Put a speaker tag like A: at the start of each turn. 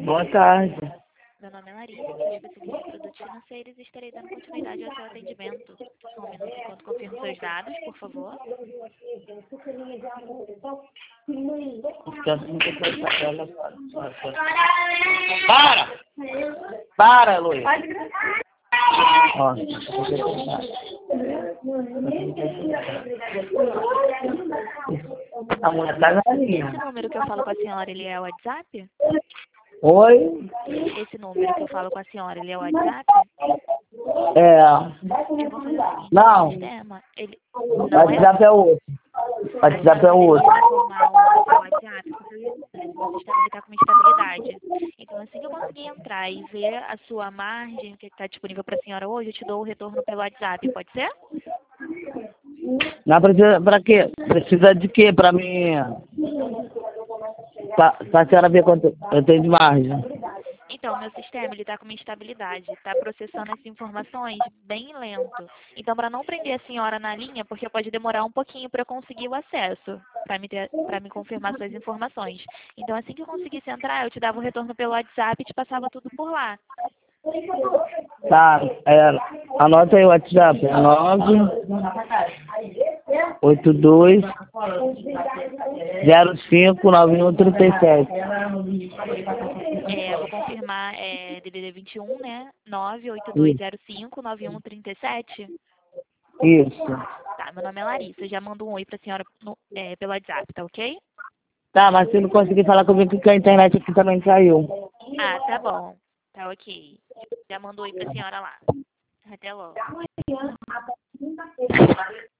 A: Boa tarde.
B: Meu nome é Larissa, sou especialista em produtos financeiros e estarei dando continuidade ao seu atendimento. Só um minuto enquanto confirmo seus dados, por favor.
A: Para, Luiz! Ó, a mulher tá na linha.
B: Esse número que eu falo com a senhora, ele é o WhatsApp?
A: Oi?
B: Esse número que eu falo com a senhora, ele é o WhatsApp?
A: É.
B: Eu vou fazer o seguinte,
A: Não.
B: o sistema, ele
A: O
B: não é...
A: WhatsApp é outro. O WhatsApp é outro.
B: Informar o seu WhatsApp, porque o sistema está com instabilidade. Então, assim que eu conseguir entrar e ver a sua margem, o que está disponível para a senhora hoje, eu te dou o retorno pelo WhatsApp, pode ser?
A: Não precisa, pra quê? Precisa de quê pra mim? Pra senhora ver quanto eu tenho de margem.
B: Então, meu sistema, ele está com uma instabilidade, está processando essas informações bem lento. Então, para não prender a senhora na linha, porque pode demorar um pouquinho para eu conseguir o acesso, para me confirmar suas informações. Então, assim que eu conseguisse entrar, eu te dava o retorno pelo WhatsApp e te passava tudo por lá.
A: Tá, anota aí o WhatsApp. 982 05 9137.
B: Vou confirmar, DDD 21, né? 982059137.
A: Isso.
B: Tá, meu nome é Larissa, já mando um oi pra senhora pelo WhatsApp, tá ok?
A: Tá, mas se não conseguir falar comigo, que a internet aqui também caiu.
B: Ah, tá bom. Tá ok. Já mando um oi pra senhora lá. Até logo.